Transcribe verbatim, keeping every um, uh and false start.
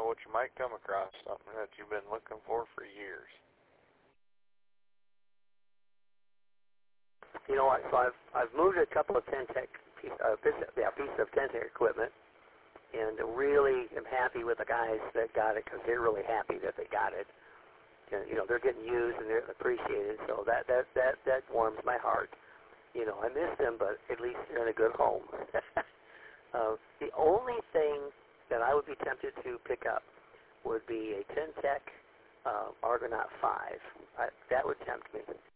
know what you might come across, something that you've been looking for for years. You know what? So I've I've moved a couple of Ten-Tec piece, uh, piece, yeah, pieces of Ten-Tec equipment, and really am happy with the guys that got it because they're really happy that they got it. And, you know, they're getting used and they're appreciated, so that that that that warms my heart. You know, I miss them, but at least they're in a good home. uh, the only thing that I would be tempted to pick up would be a Ten-Tec uh, Argonaut five. I, that would tempt me.